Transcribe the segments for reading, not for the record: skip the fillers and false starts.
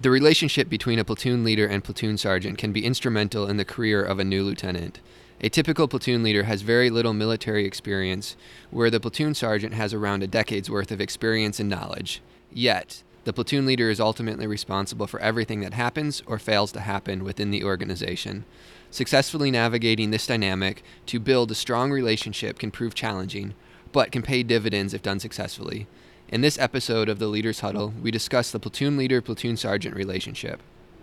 The relationship between a platoon leader and platoon sergeant can be instrumental in the career of a new lieutenant. A typical platoon leader has very little military experience, where the platoon sergeant has around a decade's worth of experience and knowledge. Yet, the platoon leader is ultimately responsible for everything that happens or fails to happen within the organization. Successfully navigating this dynamic to build a strong relationship can prove challenging, but can pay dividends if done successfully. In this episode of the Leaders Huddle, we discuss the platoon leader-platoon sergeant relationship.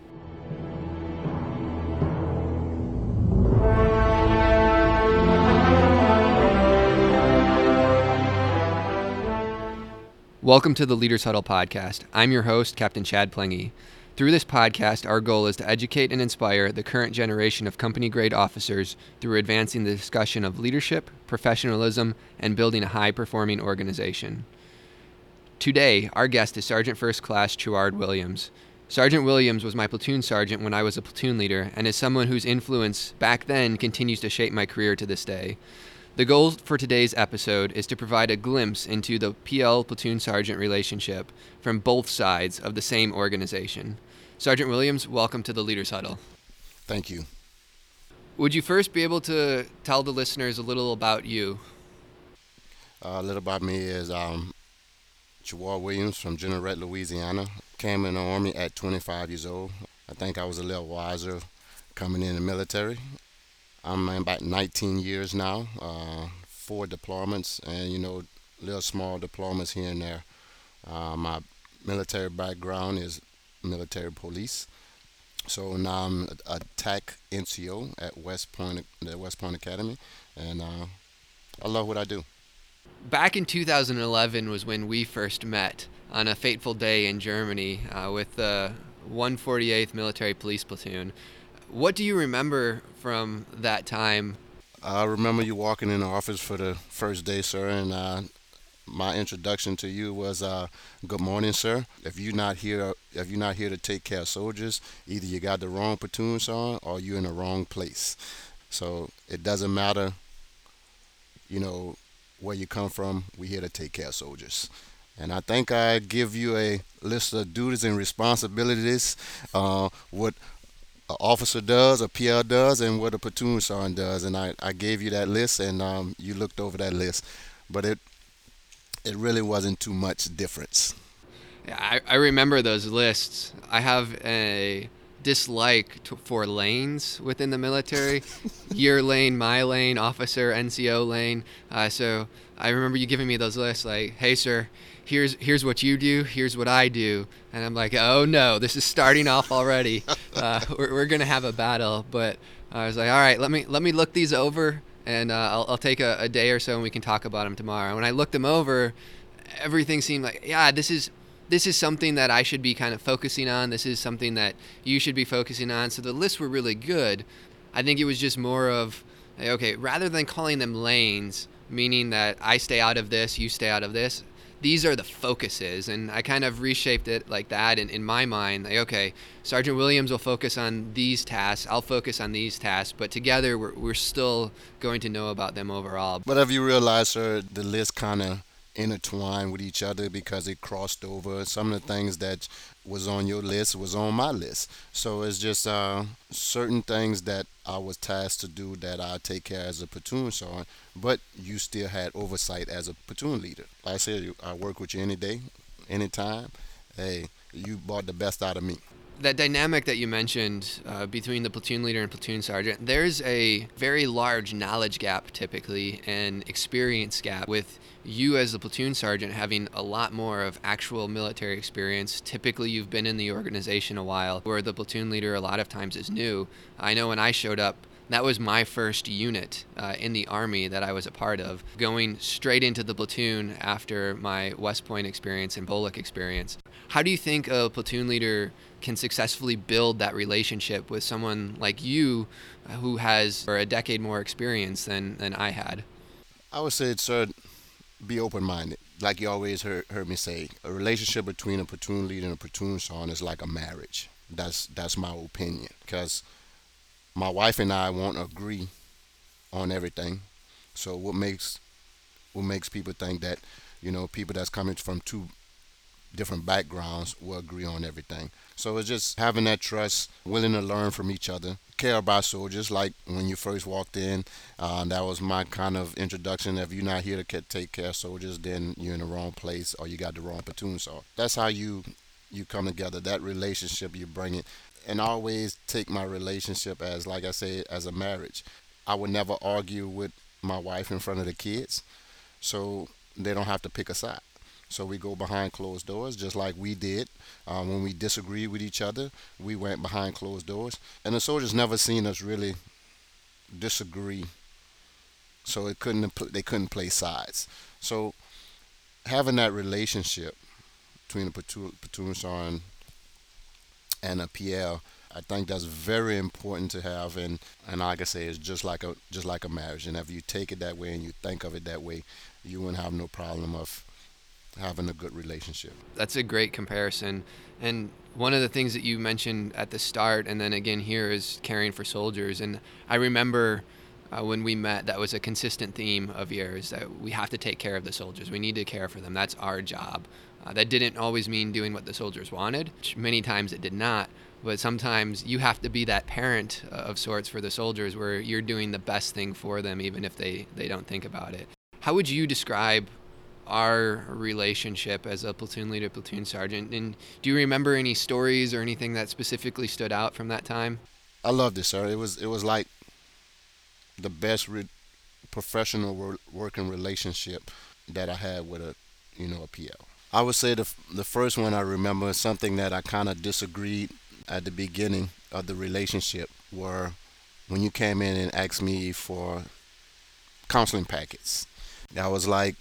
Welcome to the Leaders Huddle podcast. I'm your host, Captain Chad Plengy. Through this podcast, our goal is to educate and inspire the current generation of company-grade officers through advancing the discussion of leadership, professionalism, and building a high-performing organization. Today, our guest is Sergeant First Class Chouard Williams. Sergeant Williams was my platoon sergeant when I was a platoon leader and is someone whose influence back then continues to shape my career to this day. The goal for today's episode is to provide a glimpse into the PL platoon sergeant relationship from both sides of the same organization. Sergeant Williams, welcome to the Leaders Huddle. Thank you. Would you first be able to tell the listeners a little about you? A little about me is Chouard Williams from Jeanerette, Louisiana. Came in the Army at 25 years old. I think I was a little wiser coming in the military. I'm in about 19 years now, 4 deployments, and little small deployments here and there. My military background is military police. So now I'm a TAC NCO at the West Point Academy, and I love what I do. Back in 2011 was when we first met on a fateful day in Germany with the 148th Military Police Platoon. What do you remember from that time? I remember you walking in the office for the first day, sir, and my introduction to you was, "Good morning, sir. If you're not here to take care of soldiers, either you got the wrong platoon on or you're in the wrong place. So it doesn't matter, where you come from. We're here to take care of soldiers." And I think I give you a list of duties and responsibilities, what an officer does, a PL does, and what a platoon sergeant does. And I gave you that list, and you looked over that list. But it really wasn't too much difference. Yeah, I remember those lists. I have a dislike for lanes within the military. Your lane, my lane, officer, NCO lane. So I remember you giving me those lists like, "Hey, sir, here's what you do, here's what I do." And I'm like, oh no, this is starting off already. We're going to have a battle. But I was like, all right, let me look these over, and I'll take a day or so and we can talk about them tomorrow. When I looked them over, everything seemed like, yeah, this is something that I should be kind of focusing on. This is something that you should be focusing on. So the lists were really good. I think it was just more of, okay, rather than calling them lanes, meaning that I stay out of this, you stay out of this, these are the focuses. And I kind of reshaped it like that in my mind. Like, okay, Sergeant Williams will focus on these tasks, I'll focus on these tasks, but together we're still going to know about them overall. But have you realized, sir, the list kind of intertwined with each other because it crossed over? Some of the things that was on your list was on my list. So it's just certain things that I was tasked to do that I take care as a platoon sergeant, but you still had oversight as a platoon leader. Like I said, I work with you any day, anytime. Hey, you brought the best out of me. That dynamic that you mentioned between the platoon leader and platoon sergeant, there's a very large knowledge gap typically and experience gap, with you as the platoon sergeant having a lot more of actual military experience. Typically you've been in the organization a while, where the platoon leader a lot of times is new. I know when I showed up, that was my first unit in the Army that I was a part of, going straight into the platoon after my West Point experience and BOLC experience. How do you think a platoon leader can successfully build that relationship with someone like you who has a decade more experience than I had? I would say, sir, be open-minded. Like you always heard me say, a relationship between a platoon leader and a platoon sergeant is like a marriage. That's my opinion. Because my wife and I won't agree on everything. So what makes people think that, people that's coming from two different backgrounds will agree on everything. So it's just having that trust, willing to learn from each other, care about soldiers. Like when you first walked in, that was my kind of introduction. If you're not here to take care of soldiers, then you're in the wrong place or you got the wrong platoon. So that's how you come together. That relationship you bring it, and I always take my relationship as, like I say, as a marriage. I would never argue with my wife in front of the kids, so they don't have to pick a side. So we go behind closed doors, just like we did when we disagreed with each other. We went behind closed doors, and the soldiers never seen us really disagree. So they couldn't play sides. So having that relationship between a platoon sergeant and a PL, I think that's very important to have. And like I say, it's just like a marriage. And if you take it that way and you think of it that way, you wouldn't have no problem of having a good relationship. That's a great comparison. And one of the things that you mentioned at the start and then again here is caring for soldiers. And I remember when we met, that was a consistent theme of yours, that we have to take care of the soldiers. We need to care for them. That's our job. That didn't always mean doing what the soldiers wanted. Many times it did not. But sometimes you have to be that parent of sorts for the soldiers where you're doing the best thing for them, even if they don't think about it. How would you describe our relationship as a platoon leader, platoon sergeant? And do you remember any stories or anything that specifically stood out from that time? I love this, sir. It was like the best professional working relationship that I had with a PL. I would say the first one I remember is something that I kind of disagreed at the beginning of the relationship were when you came in and asked me for counseling packets. I was like,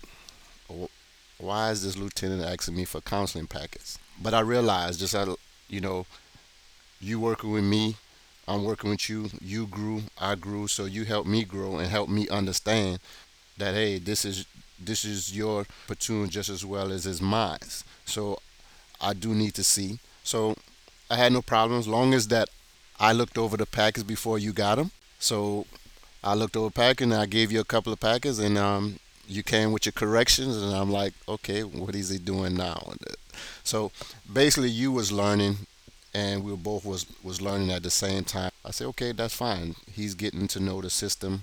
why is this lieutenant asking me for counseling packets? But I realized just how, you know, you working with me, I'm working with you. You grew, I grew, so you helped me grow and helped me understand that hey, this is your platoon just as well as is mine. So I do need to see. So I had no problems, long as that I looked over the packets before you got them. So I looked over packet and I gave you a couple of packets, and you came with your corrections, and I'm like, okay, what is he doing now? So basically, you was learning, and we were both was learning at the same time. I said, okay, that's fine. He's getting to know the system.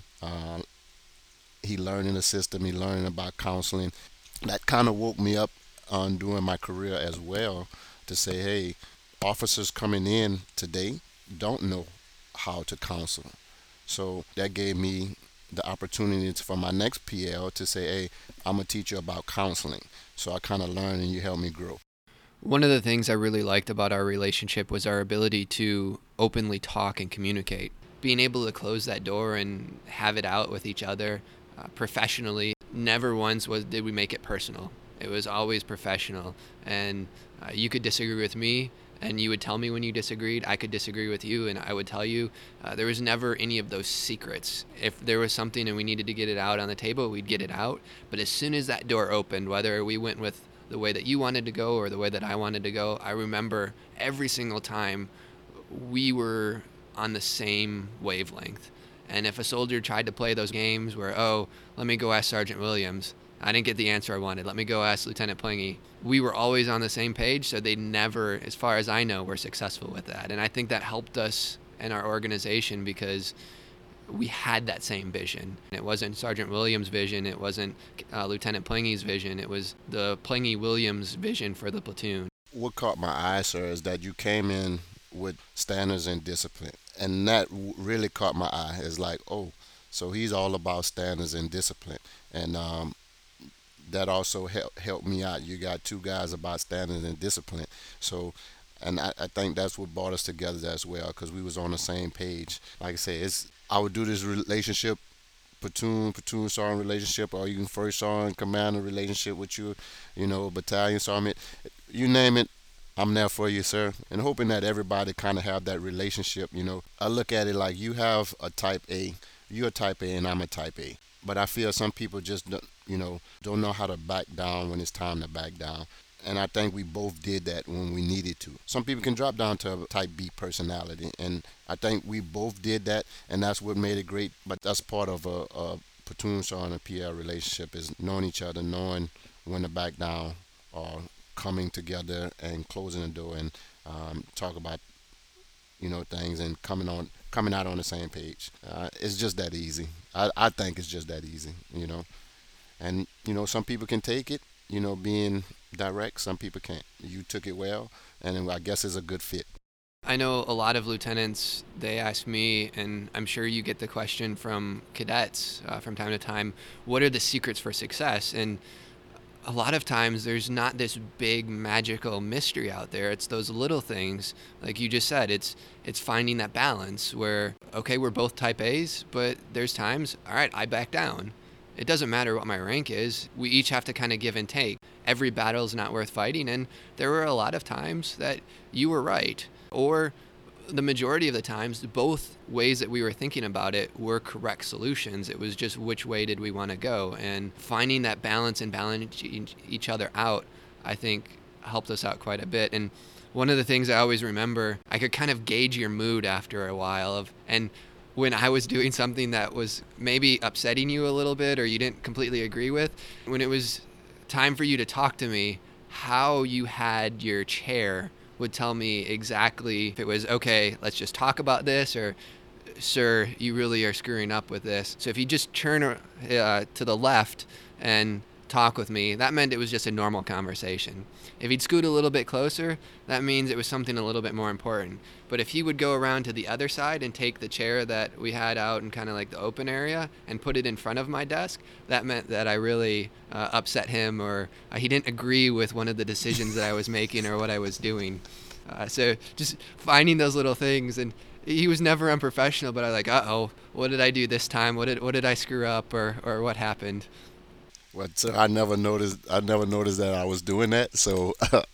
He learning the system. He learning about counseling. That kind of woke me up on doing my career as well to say, hey, officers coming in today don't know how to counsel. So that gave me the opportunity for my next PL to say, hey, I'm going to teach you about counseling. So I kind of learned and you helped me grow. One of the things I really liked about our relationship was our ability to openly talk and communicate. Being able to close that door and have it out with each other professionally. Never once did we make it personal. It was always professional. And you could disagree with me, and you would tell me when you disagreed. I could disagree with you, and I would tell you. There was never any of those secrets. If there was something and we needed to get it out on the table, we'd get it out. But as soon as that door opened, whether we went with the way that you wanted to go or the way that I wanted to go, I remember every single time we were on the same wavelength. And if a soldier tried to play those games where, oh, let me go ask Sergeant Williams, I didn't get the answer I wanted, let me go ask Lieutenant Plingy, we were always on the same page, so they never, as far as I know, were successful with that. And I think that helped us in our organization because we had that same vision. It wasn't Sergeant Williams' vision, it wasn't Lieutenant Plingy's vision, it was the Plingy-Williams vision for the platoon. What caught my eye, sir, is that you came in with standards and discipline. And that really caught my eye. It's like, oh, so he's all about standards and discipline. And that also helped me out. You got two guys about standards and discipline. So, and I think that's what brought us together as well because we was on the same page. Like I said, I would do this relationship, platoon sergeant relationship, or even first sergeant commander relationship with you, battalion sergeant, you name it. I'm there for you, sir, and hoping that everybody kind of have that relationship. I look at it like you have a type A, you're a type A, and I'm a type A. But I feel some people just don't know how to back down when it's time to back down. And I think we both did that when we needed to. Some people can drop down to a type B personality, and I think we both did that, and that's what made it great. But that's part of a platoon sergeant and PL relationship is knowing each other, knowing when to back down or coming together and closing the door and talk about things and coming out on the same page. It's just that easy. I think it's just that easy. And some people can take it. Being direct, some people can't. You took it well, and I guess it's a good fit. I know a lot of lieutenants, they ask me, and I'm sure you get the question from cadets from time to time, what are the secrets for success? And a lot of times there's not this big magical mystery out there. It's those little things, like you just said. It's finding that balance where, okay, we're both type A's, but there's times, all right, I back down. It doesn't matter what my rank is. We each have to kind of give and take. Every battle is not worth fighting, and there were a lot of times that you were right, or the majority of the times, both ways that we were thinking about it were correct solutions. It was just which way did we want to go, and finding that balance and balancing each other out, I think, helped us out quite a bit. And one of the things I always remember, I could kind of gauge your mood after a while and when I was doing something that was maybe upsetting you a little bit or you didn't completely agree with, when it was time for you to talk to me, how you had your chair would tell me exactly if it was, okay, let's just talk about this, or, sir, you really are screwing up with this. So if you just turn to the left and talk with me, that meant it was just a normal conversation. If he'd scoot a little bit closer, that means it was something a little bit more important. But if he would go around to the other side and take the chair that we had out in kind of like the open area and put it in front of my desk, that meant that I really upset him, or he didn't agree with one of the decisions that I was making or what I was doing. So just finding those little things, and he was never unprofessional, but I was like, uh-oh, what did I do this time? What did I screw up, or what happened? Well, so I never noticed. I never noticed that I was doing that. So,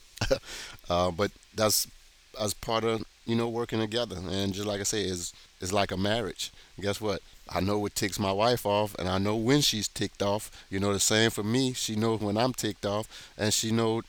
but that's as part of working together. And just like I say, is like a marriage. Guess what? I know what ticks my wife off, and I know when she's ticked off. The same for me. She knows when I'm ticked off, and she know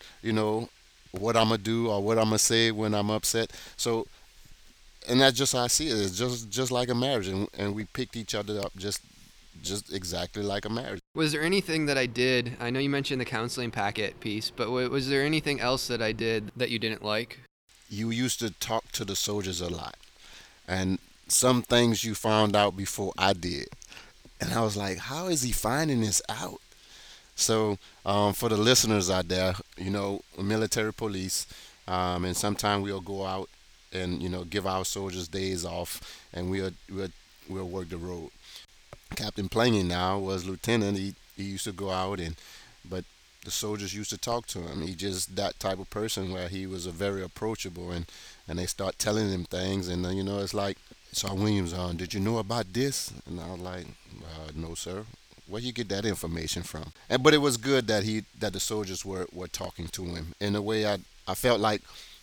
what I'm gonna do or what I'm gonna say when I'm upset. So, and that's just how I see it. It's just like a marriage, and we picked each other up just exactly like a marriage. Was there anything that I did? I know you mentioned the counseling packet piece, but was there anything else that I did that you didn't like? You used to talk to the soldiers a lot, and some things you found out before I did, and I was like, how is he finding this out? So, for the listeners out there, military police, and sometimes we'll go out and give our soldiers days off, and we'll work the road. Captain Plangy now was lieutenant. He used to go out but the soldiers used to talk to him. He just that type of person where he was a very approachable, and they start telling him things, and it's like, Sir Williams, did you know about this? And I was like, no, sir. Where you get that information from? But it was good that the soldiers were talking to him in a way. I felt like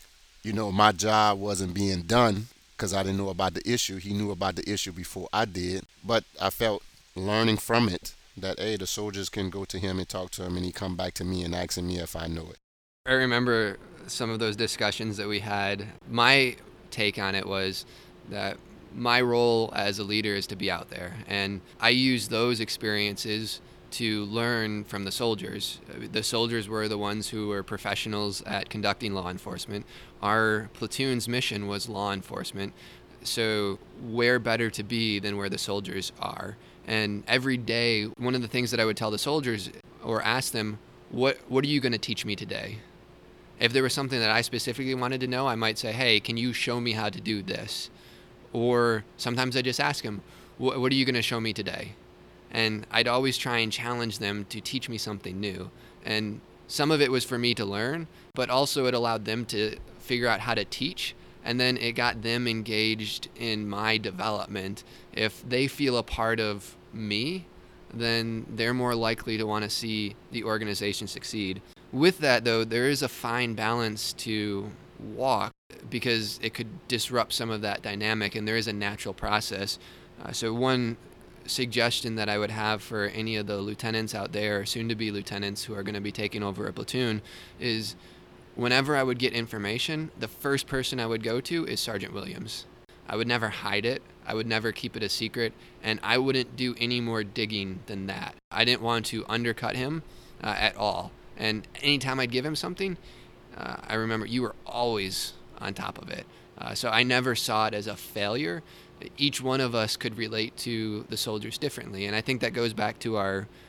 my job wasn't being done because I didn't know about the issue. He knew about the issue before I did, but I felt learning from it that hey, the soldiers can go to him and talk to him, and he come back to me and asking me if I know it. I remember some of those discussions that we had. My take on it was that my role as a leader is to be out there, and I use those experiences to learn from the soldiers. The soldiers were the ones who were professionals at conducting law enforcement. Our platoon's mission was law enforcement, so where better to be than where the soldiers are? And every day, one of the things that I would tell the soldiers or ask them, what are you going to teach me today? If there was something that I specifically wanted to know, I might say, hey, can you show me how to do this? Or sometimes I just ask them, what are you going to show me today? And I'd always try and challenge them to teach me something new. And some of it was for me to learn, but also it allowed them to figure out how to teach. And then it got them engaged in my development. If they feel a part of me, then they're more likely to want to see the organization succeed. With that, though, there is a fine balance to walk because it could disrupt some of that dynamic, and there is a natural process. So one suggestion that I would have for any of the lieutenants out there, soon-to-be lieutenants who are going to be taking over a platoon, is whenever I would get information, the first person I would go to is Sergeant Williams. I would never hide it. I would never keep it a secret, and I wouldn't do any more digging than that. I didn't want to undercut him at all. And anytime I'd give him something, I remember you were always on top of it. So I never saw it as a failure. Each one of us could relate to the soldiers differently, and I think that goes back to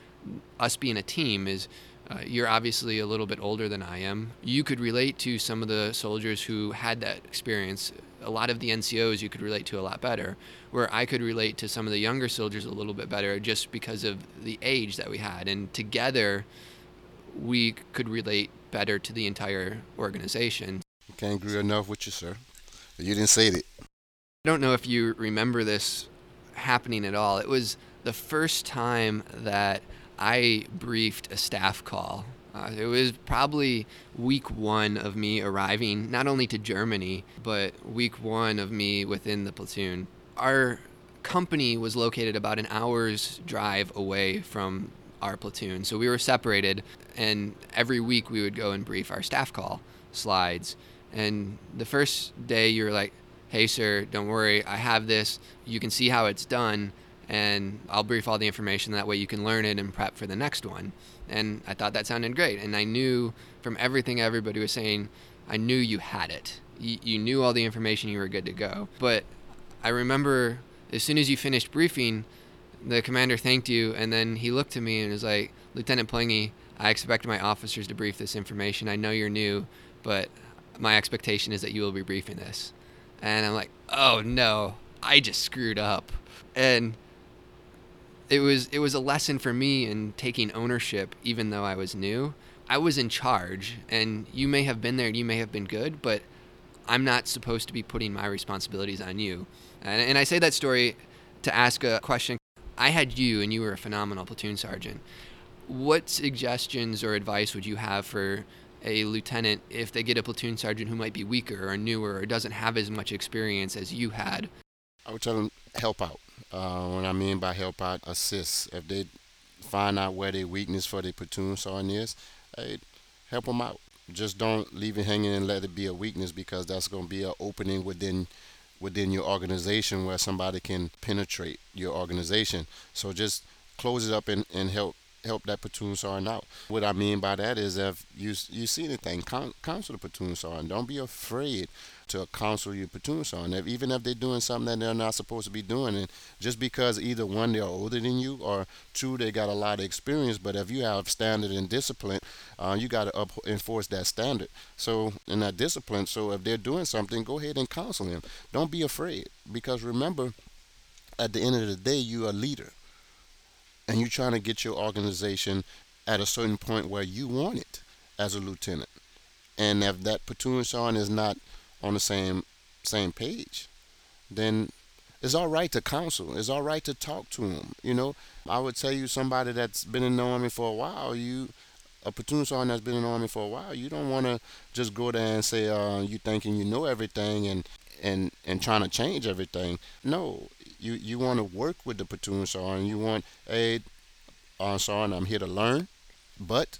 us being a team. Is You're obviously a little bit older than I am. You could relate to some of the soldiers who had that experience. A lot of the NCOs you could relate to a lot better, where I could relate to some of the younger soldiers a little bit better just because of the age that we had. And together, we could relate better to the entire organization. Can't agree enough with you, sir. You didn't say it. I don't know if you remember this happening at all. It was the first time that I briefed a staff call. It was probably week one of me arriving, not only to Germany, but week one of me within the platoon. Our company was located about an hour's drive away from our platoon, so we were separated, and every week we would go and brief our staff call slides. And the first day you were like, hey, sir, don't worry, I have this. You can see how it's done, and I'll brief all the information. That way you can learn it and prep for the next one. And I thought that sounded great. And I knew from everything everybody was saying, I knew you had it. You knew all the information, you were good to go. But I remember as soon as you finished briefing, the commander thanked you, and then he looked to me and was like, Lieutenant Plengy, I expect my officers to brief this information. I know you're new, but my expectation is that you will be briefing this. And I'm like, oh no, I just screwed up. And it was a lesson for me in taking ownership, even though I was new. I was in charge, and you may have been there and you may have been good, but I'm not supposed to be putting my responsibilities on you. And I say that story to ask a question. I had you, and you were a phenomenal platoon sergeant. What suggestions or advice would you have for a lieutenant if they get a platoon sergeant who might be weaker or newer or doesn't have as much experience as you had? I would tell them help out. What I mean by help out, assist. If they find out where their weakness for their platoon sergeant is, hey, help them out. Just don't leave it hanging and let it be a weakness, because that's going to be an opening within your organization where somebody can penetrate your organization. So just close it up and help that platoon sergeant out. What I mean by that is, if you see anything, counsel the platoon sergeant. Don't be afraid to counsel your platoon sergeant. Even if they're doing something that they're not supposed to be doing, and just because either one, they're older than you, or two, they got a lot of experience, but if you have standard and discipline, you got to enforce that standard. So in that discipline, so if they're doing something, go ahead and counsel them. Don't be afraid, because remember, at the end of the day, you're a leader, and you're trying to get your organization at a certain point where you want it as a lieutenant. And if that platoon sergeant is not on the same page, then it's all right to counsel. It's all right to talk to them. I would tell you, somebody that's been in the army for a while, a platoon sergeant that's been in the army for a while, you don't want to just go there and say you thinking you know everything and trying to change everything. No, you want to work with the platoon sergeant. You want, hey, sergeant, I'm here to learn, but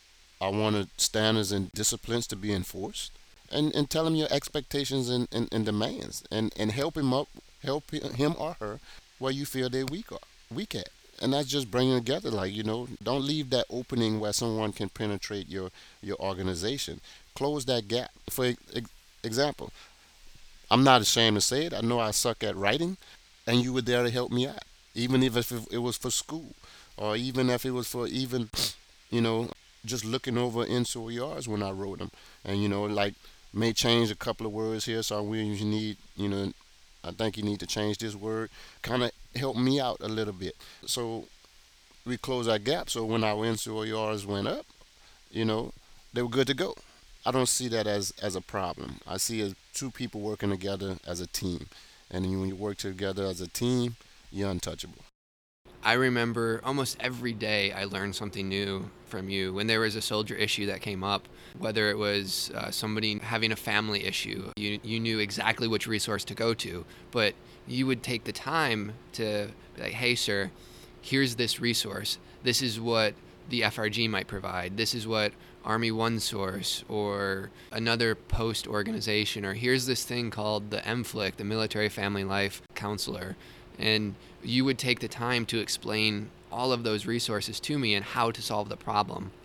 I want standards and disciplines to be enforced, and tell him your expectations and demands, and help him or her where you feel they're weak at. And that's just bringing together, like, don't leave that opening where someone can penetrate your organization. Close that gap. For example, I'm not ashamed to say it. I know I suck at writing, and you were there to help me out, even if it was for school, or even if it was for even, you know, just looking over NCOERs when I wrote them, and like, may change a couple of words here. So you need, I think you need to change this word. Kind of help me out a little bit. So we close that gap. So when our NCOERs went up, you know, they were good to go. I don't see that as a problem. I see it as two people working together as a team. And when you work together as a team, you're untouchable. I remember almost every day I learned something new from you. When there was a soldier issue that came up, whether it was somebody having a family issue, you knew exactly which resource to go to, but you would take the time to be like, hey, sir, here's this resource. This is what the FRG might provide. This is what Army One Source or another post organization, or here's this thing called the MFLC, the Military Family Life Counselor. And you would take the time to explain all of those resources to me and how to solve the problem.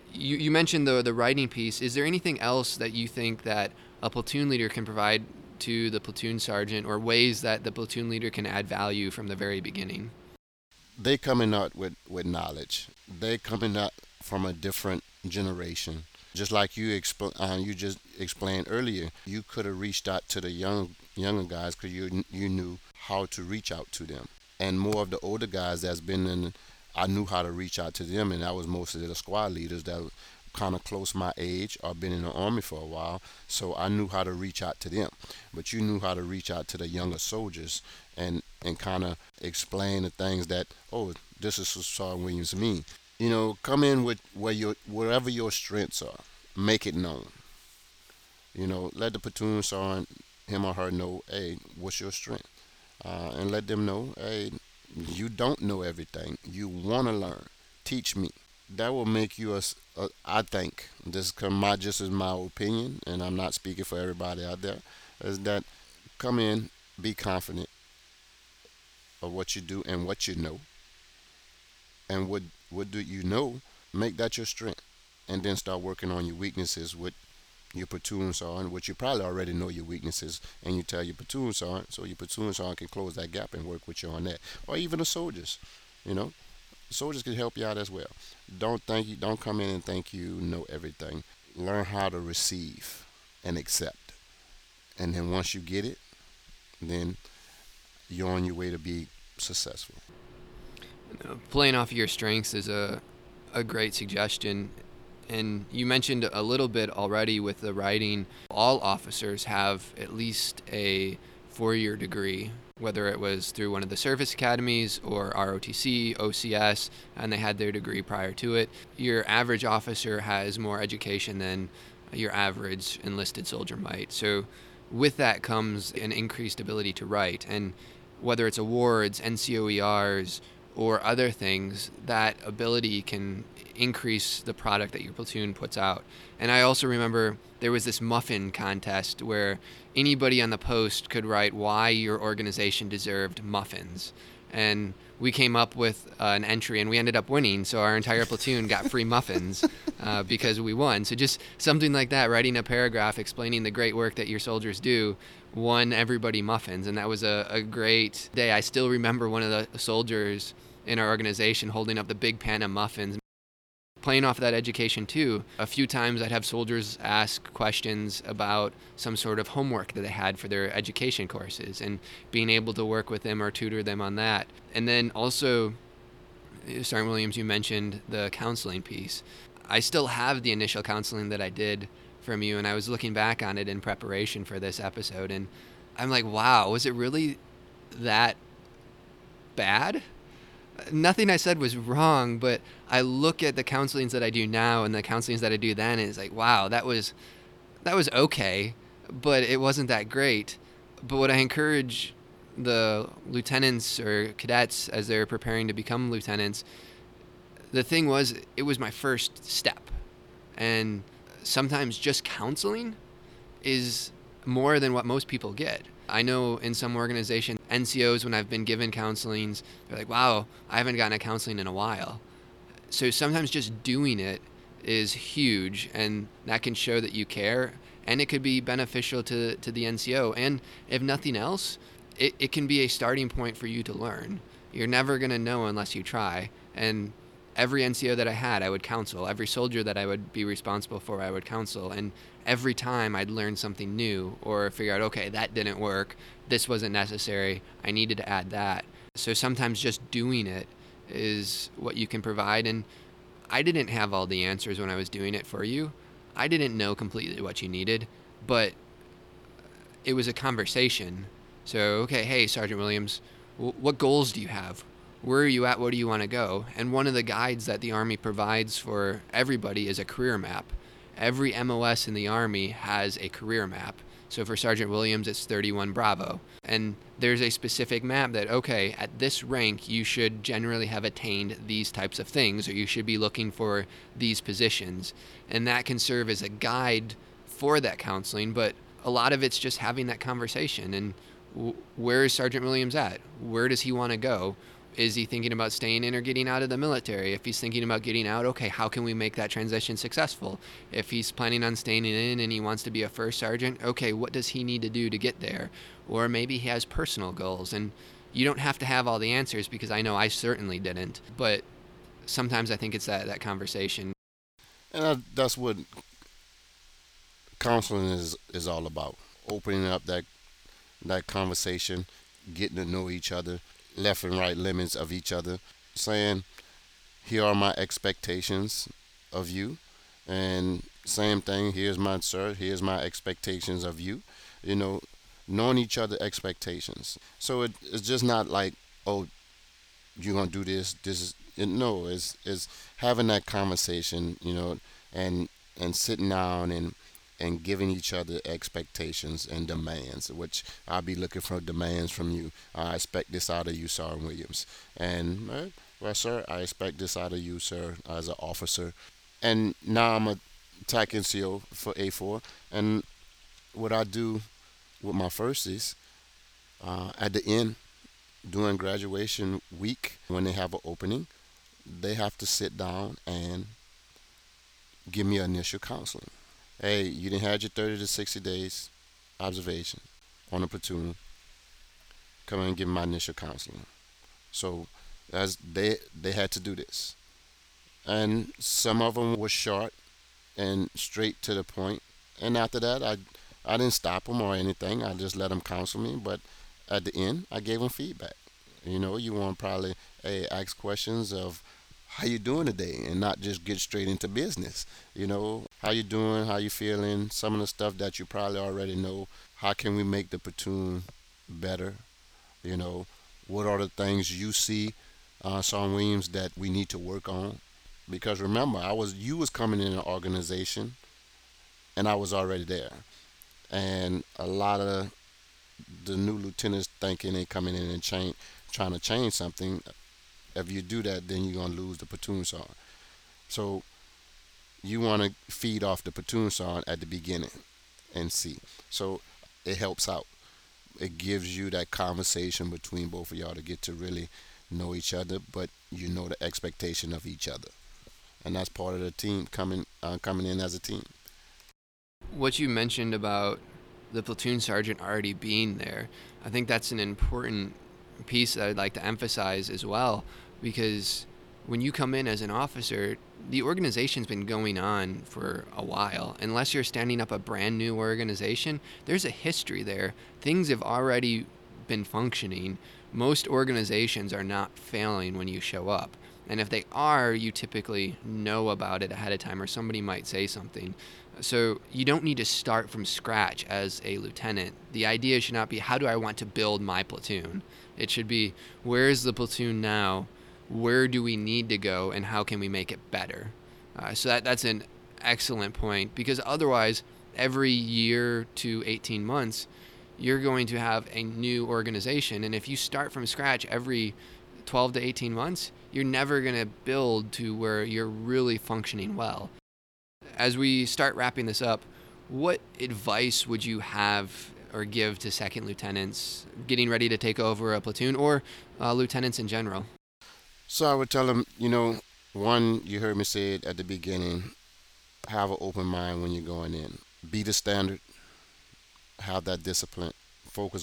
You mentioned the writing piece. Is there anything else that you think that a platoon leader can provide to the platoon sergeant, or ways that the platoon leader can add value from the very beginning? They coming out with knowledge. They coming out from a different generation. Just like you just explained earlier, you could have reached out to the younger guys because you knew how to reach out to them. And more of the older guys that's been in, I knew how to reach out to them, and that was mostly the squad leaders that were kind of close my age or been in the army for a while. So I knew how to reach out to them. But you knew how to reach out to the younger soldiers and kind of explain the things that, oh, this is what Sergeant Williams mean. Come in with wherever your strengths are, make it known. Let the platoon sergeant, him or her, know, hey, what's your strength, and let them know, hey, you don't know everything. You want to learn. Teach me. That will make you I think this my just is my opinion, and I'm not speaking for everybody out there. Is that come in, be confident of what you do and what you know, and what do you know, make that your strength, and then start working on your weaknesses with your platoon sergeant, which you probably already know your weaknesses, and you tell your platoon sergeant, so your platoon sergeant can close that gap and work with you on that, or even the soldiers. You know, soldiers can help you out as well. Don't come in and think you know everything. Learn how to receive and accept, and then once you get it, then you're on your way to be successful. Playing off of your strengths is a great suggestion. And you mentioned a little bit already with the writing. All officers have at least a 4-year degree, whether it was through one of the service academies or ROTC, OCS, and they had their degree prior to it. Your average officer has more education than your average enlisted soldier might. So with that comes an increased ability to write. And whether it's awards, NCOERs, or other things, that ability can increase the product that your platoon puts out. And I also remember there was this muffin contest where anybody on the post could write why your organization deserved muffins. And we came up with an entry, and we ended up winning. So our entire platoon got free muffins because we won. So just something like that, writing a paragraph explaining the great work that your soldiers do, won everybody muffins. And that was a great day. I still remember one of the soldiers in our organization holding up the big pan of muffins. Playing off that education too, a few times I'd have soldiers ask questions about some sort of homework that they had for their education courses, and being able to work with them or tutor them on that. And then also, Sergeant Williams, you mentioned the counseling piece. I still have the initial counseling that I did from you, and I was looking back on it in preparation for this episode, and I'm like, wow, was it really that bad? Nothing I said was wrong, but I look at the counselings that I do now and the counselings that I do then, and it's like, wow, that was okay, but it wasn't that great. But what I encourage the lieutenants or cadets as they're preparing to become lieutenants, the thing was, it was my first step. And sometimes just counseling is more than what most people get. I know in some organizations, NCOs, when I've been given counselings, they're like, wow, I haven't gotten a counseling in a while. So sometimes just doing it is huge, and that can show that you care, and it could be beneficial to the NCO. And if nothing else, it can be a starting point for you to learn. You're never going to know unless you try. And every NCO that I had, I would counsel. Every soldier that I would be responsible for, I would counsel. And every time I'd learn something new or figure out, okay, that didn't work. This wasn't necessary. I needed to add that. So sometimes just doing it is what you can provide. And I didn't have all the answers when I was doing it for you. I didn't know completely what you needed, but it was a conversation. So, okay, hey, Sergeant Williams, what goals do you have? Where are you at? Where do you want to go? And one of the guides that the Army provides for everybody is a career map. Every MOS in the Army has a career map. So for Sergeant Williams, it's 31 Bravo. And there's a specific map that, okay, at this rank, you should generally have attained these types of things, or you should be looking for these positions. And that can serve as a guide for that counseling, but a lot of it's just having that conversation. And where is Sergeant Williams at? Where does he want to go? Is he thinking about staying in or getting out of the military? If he's thinking about getting out, okay, how can we make that transition successful? If he's planning on staying in and he wants to be a first sergeant, okay, what does he need to do to get there? Or maybe he has personal goals, and you don't have to have all the answers, because I know I certainly didn't. But sometimes I think it's that conversation. And that's what counseling is all about. Opening up that conversation, getting to know each other, left and right limits of each other, saying, here are my expectations of you, and same thing, here's my sir, here's my expectations of you. You know, knowing each other expectations. So it's just not like, oh, you're gonna do this. This is no. It's having that conversation. And sitting down and giving each other expectations and demands. Which I'll be looking for demands from you. I expect this out of you, Sergeant Williams. And well, sir, I expect this out of you, sir, as an officer. And now I'm a TAC NCO for A4. And what I do with my first is at the end during graduation week when they have an opening, they have to sit down and give me initial counseling. Hey, you didn't have your 30 to 60 days observation on a platoon. Come in and give me my initial counseling. So as they had to do this, and some of them were short and straight to the point. And after that, I didn't stop them or anything. I just let them counsel me. But at the end, I gave them feedback. You want to probably ask questions of how you doing today and not just get straight into business. How you doing, how you feeling, some of the stuff that you probably already know. How can we make the platoon better? You know, what are the things you see, Sean Williams, that we need to work on? Because remember, you was coming in an organization and I was already there. And a lot of the new lieutenants thinking they coming in and trying to change something. If you do that, then you're gonna lose the platoon sergeant. So you want to feed off the platoon sergeant at the beginning and see. So it helps out. It gives you that conversation between both of y'all to get to really know each other, but you know the expectation of each other, and that's part of the team coming in as a team. What you mentioned about the platoon sergeant already being there, I think that's an important piece that I'd like to emphasize as well, because when you come in as an officer, the organization's been going on for a while. Unless you're standing up a brand new organization, there's a history there. Things have already been functioning. Most organizations are not failing when you show up. And if they are, you typically know about it ahead of time, or somebody might say something. So you don't need to start from scratch as a lieutenant. The idea should not be, how do I want to build my platoon? It should be, where is the platoon now? Where do we need to go, and how can we make it better? So that's an excellent point, because otherwise, every year to 18 months, you're going to have a new organization. And if you start from scratch every 12 to 18 months, you're never going to build to where you're really functioning well. As we start wrapping this up, what advice would you have or give to second lieutenants getting ready to take over a platoon, or lieutenants in general? So I would tell them, one, you heard me say it at the beginning, have an open mind when you're going in. Be the standard, have that discipline, focus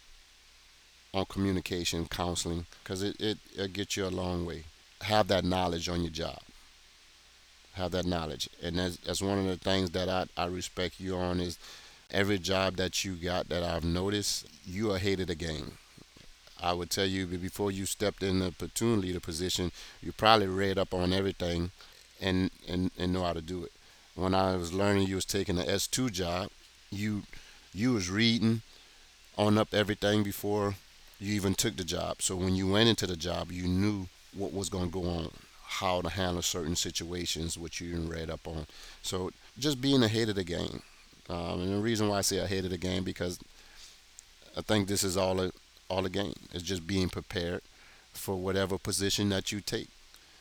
on communication, counseling, because it'll get you a long way. Have that knowledge on your job. Have that knowledge. And that's one of the things that I respect you on is every job that you got that I've noticed, you are ahead of the game. I would tell you before you stepped in the platoon leader position, you probably read up on everything and know how to do it. When I was learning, you was taking the S2 job, you you was reading on up everything before you even took the job. So when you went into the job, you knew what was going to go on, how to handle certain situations, which you didn't read up on. So just being ahead of the game. And the reason why I say ahead of the game, because I think this is all the game. It's just being prepared for whatever position that you take,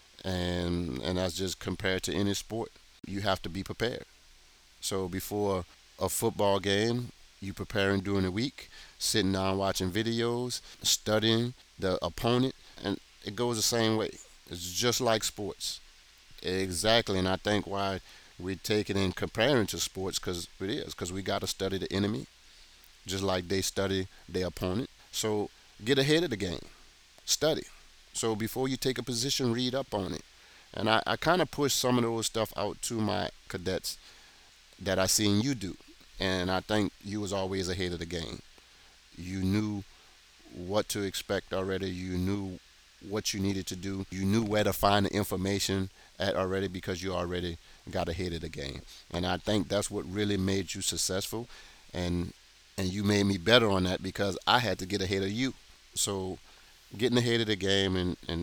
and that's just compared to any sport. You have to be prepared. So before a football game, you preparing during the week, sitting down watching videos, studying the opponent, and it goes the same way. It's just like sports. Exactly, and I think why we take it and comparing to sports because it is because we got to study the enemy just like they study their opponent. So get ahead of the game, study. So before you take a position, read up on it. And I kind of push some of those stuff out to my cadets that I seen you do, and I think you was always ahead of the game. You knew what to expect already. You knew what you needed to do. You knew where to find the information at already because you already got ahead of the game. And I think that's what really made you successful. And and you made me better on that because I had to get ahead of you. So getting ahead of the game and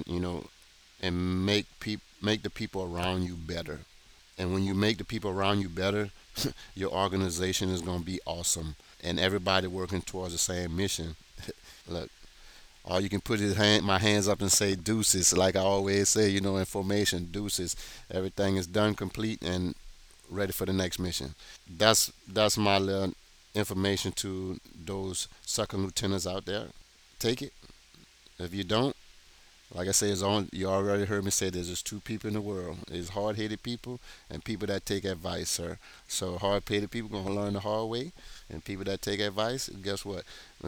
and make the people around you better. And when you make the people around you better, your organization is going to be awesome. And everybody working towards the same mission. Look, all you can put is my hands up and say deuces, like I always say, in formation, deuces. Everything is done, complete, and ready for the next mission. That's my little information to those second lieutenants out there. Take it. If you don't, like I say, it's on. You already heard me say there's just two people in the world. There's hard-headed people and people that take advice, sir. So hard-headed people gonna learn the hard way, and people that take advice, guess what?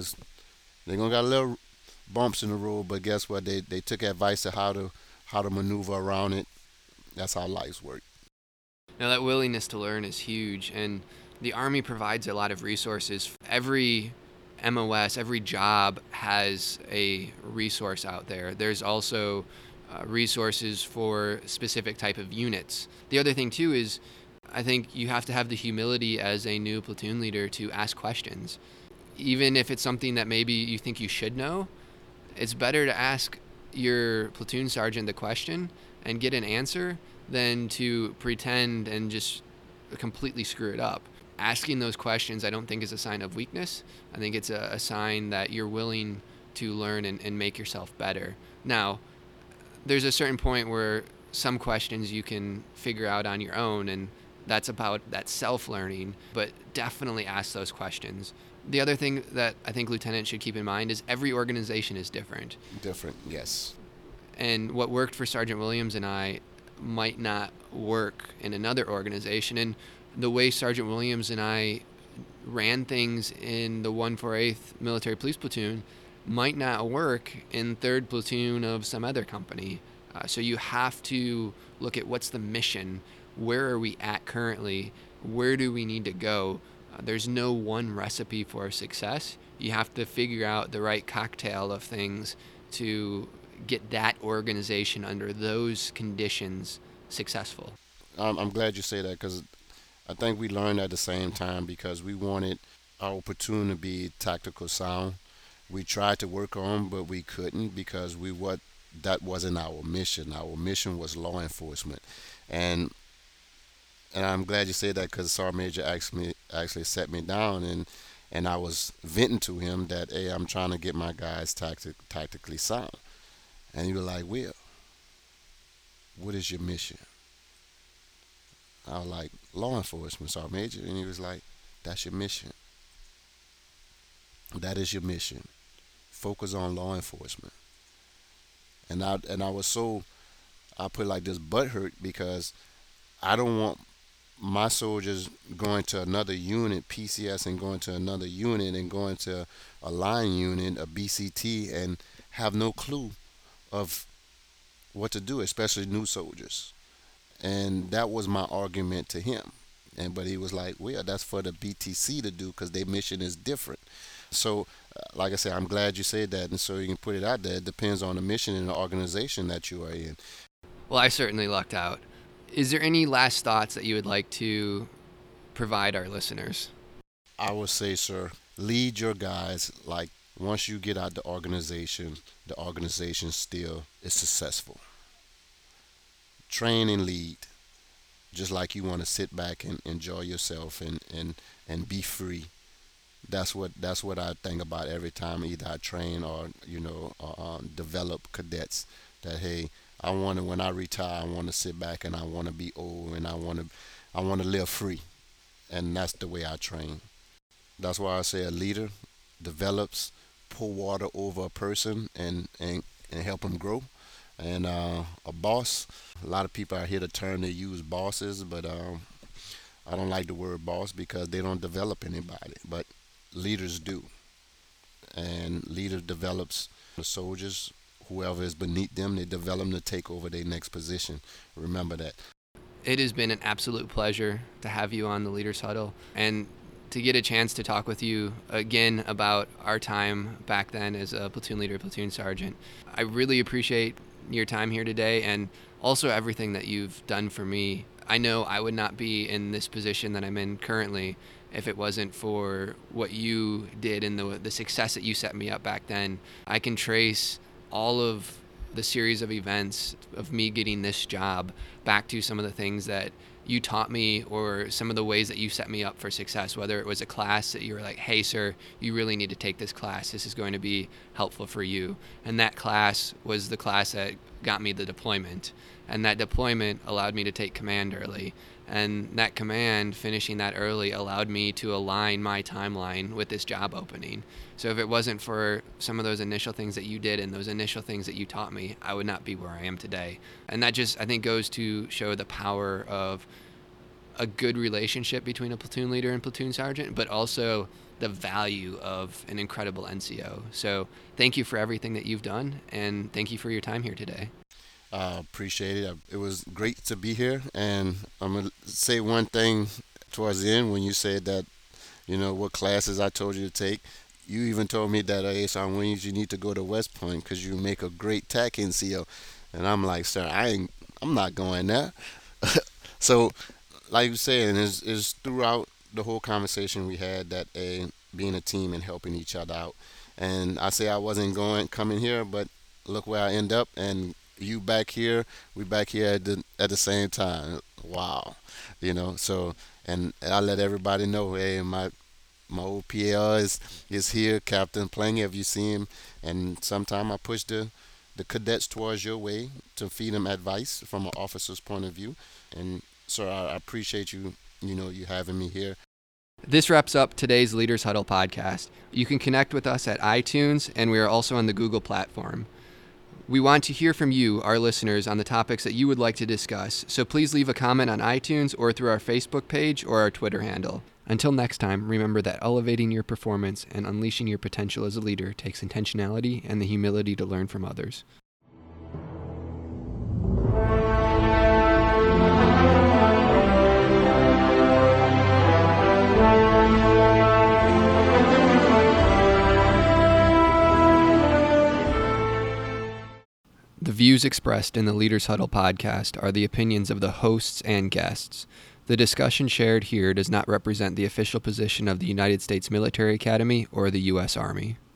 They're gonna got a little bumps in the road, but guess what? They took advice to how to maneuver around it. That's how lives work. Now, that willingness to learn is huge, and the Army provides a lot of resources. Every MOS, every job has a resource out there. There's also resources for specific type of units. The other thing too is I think you have to have the humility as a new platoon leader to ask questions. Even if it's something that maybe you think you should know, it's better to ask your platoon sergeant the question and get an answer than to pretend and just completely screw it up. Asking those questions, I don't think is a sign of weakness. I think it's a sign that you're willing to learn and make yourself better. Now, there's a certain point where some questions you can figure out on your own, and that's about that self learning, but definitely ask those questions. The other thing that I think lieutenants should keep in mind is every organization is different. Different, yes. And what worked for Sergeant Williams and I might not work in another organization. And the way Sergeant Williams and I ran things in the 148th Military Police Platoon might not work in 3rd Platoon of some other company. So you have to look at what's the mission, where are we at currently, where do we need to go. There's no one recipe for success. You have to figure out the right cocktail of things to get that organization under those conditions successful. I'm glad you say that because I think we learned at the same time because we wanted our platoon to be tactical sound. We tried to work on, but we couldn't because we what that wasn't our mission. Our mission was law enforcement, and and I'm glad you said that because Sergeant Major actually set me down and I was venting to him that hey, I'm trying to get my guys tactically sound, and he was like, "Will, what is your mission?" I was like, "Law enforcement, Sergeant Major," and he was like, "That's your mission. That is your mission. Focus on law enforcement." And I was so I put it like this butt hurt because I don't want my soldiers going to another unit, PCS, and going to another unit and going to a line unit, a BCT, and have no clue of what to do, especially new soldiers. And that was my argument to him. And but he was like, "Well, that's for the BTC to do because their mission is different." So, like I said, I'm glad you said that, and so you can put it out there. It depends on the mission and the organization that you are in. Well, I certainly lucked out. Is there any last thoughts that you would like to provide our listeners? I would say, sir, lead your guys like once you get out the organization still is successful. Train and lead, just like you want to sit back and enjoy yourself and be free. That's what I think about every time either I train or develop cadets. That hey, I want to when I retire, I want to sit back and I want to be old and I want to live free, and that's the way I train. That's why I say a leader develops, pour water over a person and help them grow. And a boss, a lot of people are here the term they use bosses, but I don't like the word boss because they don't develop anybody, but leaders do. And leader develops the soldiers, whoever is beneath them, they develop them to take over their next position. Remember that. It has been an absolute pleasure to have you on the Leaders Huddle and to get a chance to talk with you again about our time back then as a platoon leader, platoon sergeant. I really appreciate your time here today and also everything that you've done for me. I know I would not be in this position that I'm in currently if it wasn't for what you did and the success that you set me up back then. I can trace all of the series of events of me getting this job back to some of the things that you taught me or some of the ways that you set me up for success, whether it was a class that you were like, hey, sir, you really need to take this class. This is going to be helpful for you. And that class was the class that got me the deployment. And that deployment allowed me to take command early. And that command, finishing that early, allowed me to align my timeline with this job opening. So if it wasn't for some of those initial things that you did and those initial things that you taught me, I would not be where I am today. And that just, I think, goes to show the power of a good relationship between a platoon leader and platoon sergeant, but also the value of an incredible NCO. So thank you for everything that you've done, and thank you for your time here today. Appreciate it. It was great to be here. And I'm going to say one thing towards the end when you said that, what classes I told you to take. You even told me that, hey, Son Williams, you need to go to West Point because you make a great TAC NCO. And I'm like, sir, I'm not going there. So, like you said, and it's throughout the whole conversation we had that being a team and helping each other out. And I say I wasn't coming here, but look where I end up, and you back here, we back here at the same time. Wow, So, and I let everybody know, hey, my old PL is here, Captain Plangy. Have you seen him? And sometime I push the cadets towards your way to feed them advice from an officer's point of view. And sir, I appreciate you. You having me here. This wraps up today's Leaders Huddle podcast. You can connect with us at iTunes, and we are also on the Google platform. We want to hear from you, our listeners, on the topics that you would like to discuss, so please leave a comment on iTunes or through our Facebook page or our Twitter handle. Until next time, remember that elevating your performance and unleashing your potential as a leader takes intentionality and the humility to learn from others. The views expressed in the Leaders Huddle podcast are the opinions of the hosts and guests. The discussion shared here does not represent the official position of the United States Military Academy or the U.S. Army.